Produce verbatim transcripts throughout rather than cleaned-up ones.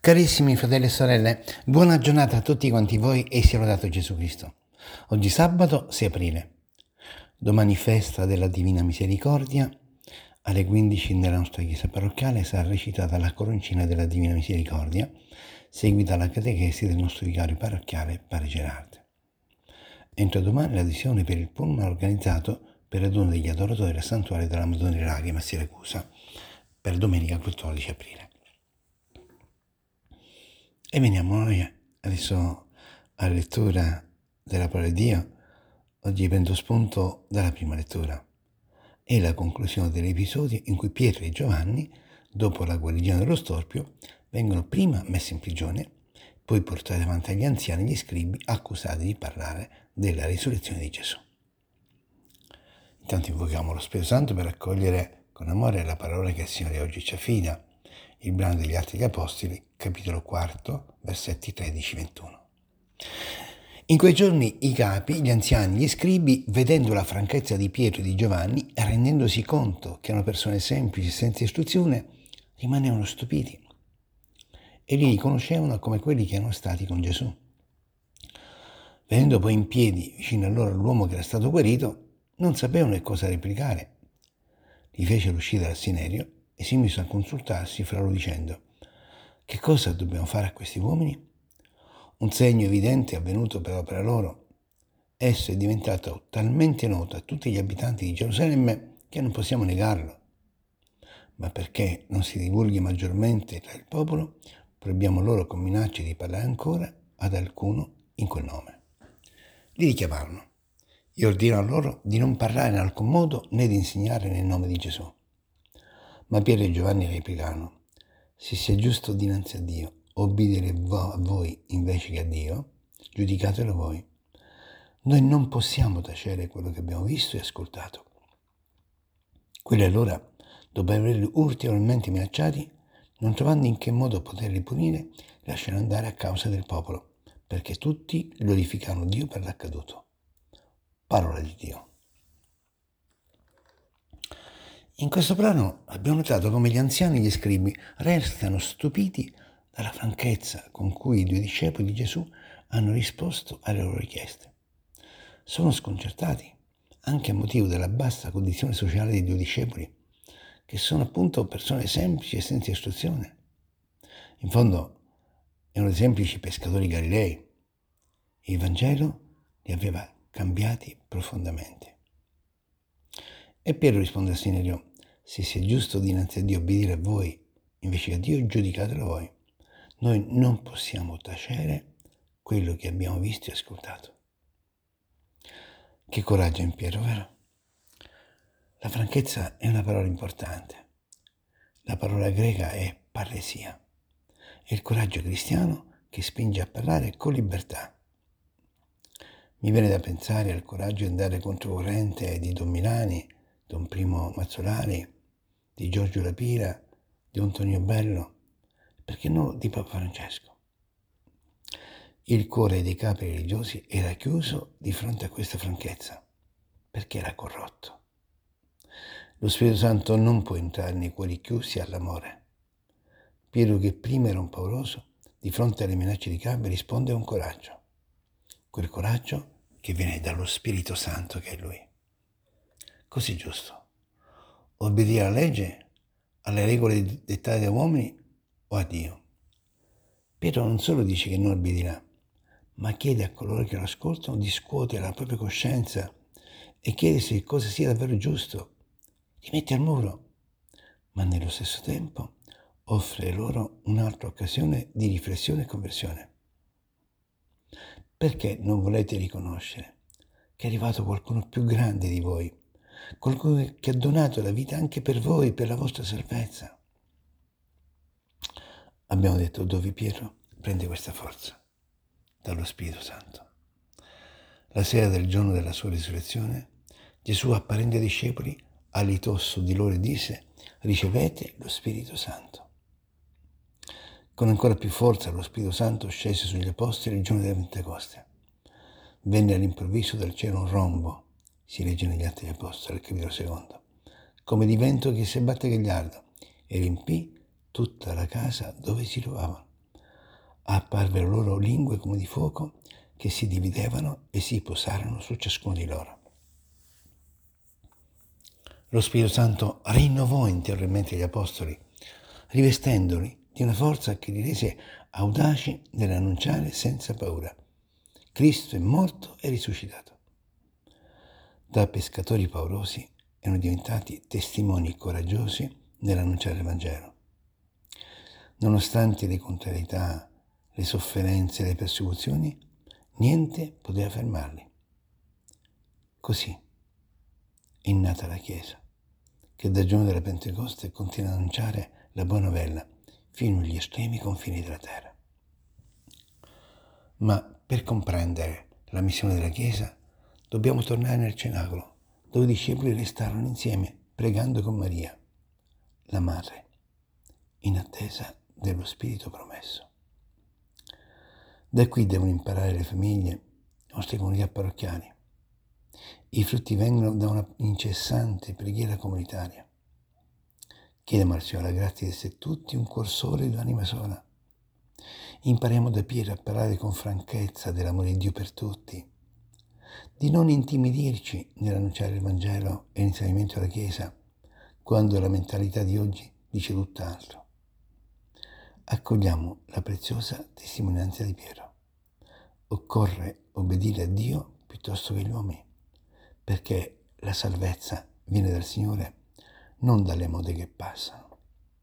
Carissimi fratelli e sorelle, buona giornata a tutti quanti voi e sia lodato Gesù Cristo. Oggi sabato sei aprile, domani festa della Divina Misericordia, alle quindici nella nostra chiesa parrocchiale sarà recitata la coroncina della Divina Misericordia, seguita la catechesi del nostro vicario parrocchiale Padre Gerardo. Entro domani l'adesione per il pullman organizzato per il raduno degli adoratori del santuario della Madonna delle Lacrime a Siracusa per domenica quattordici aprile. E veniamo noi adesso alla lettura della parola di Dio. Oggi prendo spunto dalla prima lettura. È la conclusione dell'episodio in cui Pietro e Giovanni, dopo la guarigione dello storpio, vengono prima messi in prigione, poi portati davanti agli anziani e gli scribi, accusati di parlare della risurrezione di Gesù. Intanto invochiamo lo Spirito Santo per accogliere con amore la parola che il Signore oggi ci affida. Il brano degli Atti degli Apostoli, capitolo quarto, versetti tredici ventuno. In quei giorni i capi, gli anziani, gli scribi, vedendo la franchezza di Pietro e di Giovanni, rendendosi conto che erano persone semplici senza istruzione, rimanevano stupiti e li riconoscevano come quelli che erano stati con Gesù. Vedendo poi in piedi vicino a loro l'uomo che era stato guarito, non sapevano che cosa replicare. Li fecero uscire dal Sinerio e si misero a consultarsi fra loro dicendo: che cosa dobbiamo fare a questi uomini? Un segno evidente è avvenuto per opera loro. Esso è diventato talmente noto a tutti gli abitanti di Gerusalemme che non possiamo negarlo. Ma perché non si divulghi maggiormente tra il popolo, proibiamo loro con minacce di parlare ancora ad alcuno in quel nome. Li richiamarono e ordinarono loro di non parlare in alcun modo né di insegnare nel nome di Gesù. Ma Pietro e Giovanni replicarono: se sia giusto dinanzi a Dio obbedire a voi invece che a Dio, giudicatelo voi. Noi non possiamo tacere quello che abbiamo visto e ascoltato. Quelli allora, dopo averli ulteriormente minacciati, non trovando in che modo poterli punire, lasciarono andare a causa del popolo, perché tutti glorificarono Dio per l'accaduto. Parola di Dio. In questo brano abbiamo notato come gli anziani e gli scribi restano stupiti dalla franchezza con cui i due discepoli di Gesù hanno risposto alle loro richieste. Sono sconcertati anche a motivo della bassa condizione sociale dei due discepoli, che sono appunto persone semplici e senza istruzione. In fondo erano semplici pescatori galilei. Il Vangelo li aveva cambiati profondamente. E Pietro risponde al Sinerio: se sia giusto dinanzi a Dio obbedire a voi invece che a Dio, giudicatelo voi. Noi non possiamo tacere quello che abbiamo visto e ascoltato. Che coraggio in Pietro, vero? La franchezza è una parola importante. La parola greca è parresia. È il coraggio cristiano che spinge a parlare con libertà. Mi viene da pensare al coraggio di andare controcorrente di Don Milani, Don Primo Mazzolari, di Giorgio Lapira, di Antonio Bello, perché no di Papa Francesco. Il cuore dei capi religiosi era chiuso di fronte a questa franchezza, perché era corrotto. Lo Spirito Santo non può entrare nei cuori chiusi all'amore. Pietro, che prima era un pauroso, di fronte alle minacce di capi risponde con coraggio. Quel coraggio che viene dallo Spirito Santo che è Lui. Così giusto. Obbedire alla legge, alle regole dettate da uomini o a Dio. Pietro non solo dice che non obbedirà, ma chiede a coloro che lo ascoltano di scuotere la propria coscienza e chiedersi che cosa sia davvero giusto. Li mette al muro, ma nello stesso tempo offre loro un'altra occasione di riflessione e conversione. Perché non volete riconoscere che è arrivato qualcuno più grande di voi, qualcuno che ha donato la vita anche per voi, per la vostra salvezza? Abbiamo detto dove Pietro prende questa forza? Dallo Spirito Santo. La sera del giorno della sua risurrezione, Gesù, apparendo ai discepoli, alitò su di loro e disse: ricevete lo Spirito Santo. Con ancora più forza lo Spirito Santo scese sugli apostoli il giorno della Pentecoste. Venne all'improvviso dal cielo un rombo, si legge negli Atti degli Apostoli, capitolo secondo, come di vento che si abbatte gagliardo, e riempì tutta la casa dove si trovavano. apparvero loro lingue come di fuoco che si dividevano e si posarono su ciascuno di loro. Lo Spirito Santo rinnovò interiormente gli apostoli, rivestendoli di una forza che li rese audaci nell'annunciare senza paura: Cristo è morto e risuscitato. Da pescatori paurosi erano diventati testimoni coraggiosi nell'annunciare il Vangelo. Nonostante le contrarietà, le sofferenze e le persecuzioni, niente poteva fermarli. Così è nata la Chiesa, che dal giorno della Pentecoste continua ad annunciare la buona novella fino agli estremi confini della terra. Ma per comprendere la missione della Chiesa dobbiamo tornare nel cenacolo, dove i discepoli restarono insieme, pregando con Maria, la Madre, in attesa dello Spirito promesso. Da qui devono imparare le famiglie, le nostre comunità parrocchiali. I frutti vengono da una incessante preghiera comunitaria. Chiediamo al Signore la grazia di essere tutti un cuor solo e un'anima sola. Impariamo da Pietro a parlare con franchezza dell'amore di Dio per tutti, di non intimidirci nell'annunciare il Vangelo e l'insegnamento della Chiesa, quando la mentalità di oggi dice tutt'altro. Accogliamo la preziosa testimonianza di Pietro. Occorre obbedire a Dio piuttosto che agli uomini, perché la salvezza viene dal Signore, non dalle mode che passano.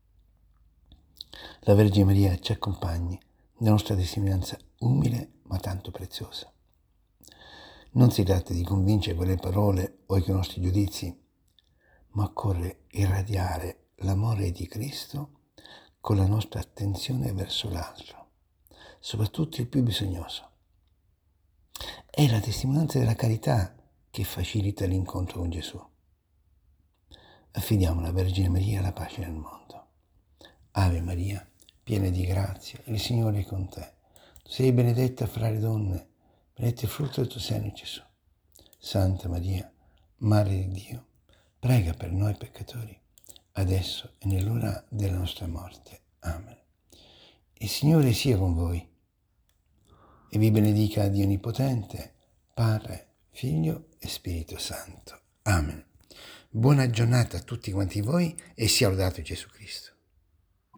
La Vergine Maria ci accompagni nella nostra testimonianza umile ma tanto preziosa. Non si tratta di convincere con le parole o con i nostri giudizi, ma occorre irradiare l'amore di Cristo con la nostra attenzione verso l'altro, soprattutto il più bisognoso. È la testimonianza della carità che facilita l'incontro con Gesù. Affidiamo alla Vergine Maria la pace nel mondo. Ave Maria, piena di grazia, il Signore è con te. Tu sei benedetta fra le donne, benedetto è il frutto del tuo seno, Gesù. Santa Maria, Madre di Dio, prega per noi peccatori, adesso e nell'ora della nostra morte. Amen. Il Signore sia con voi e vi benedica Dio Onnipotente, Padre, Figlio e Spirito Santo. Amen. Buona giornata a tutti quanti voi e sia lodato Gesù Cristo.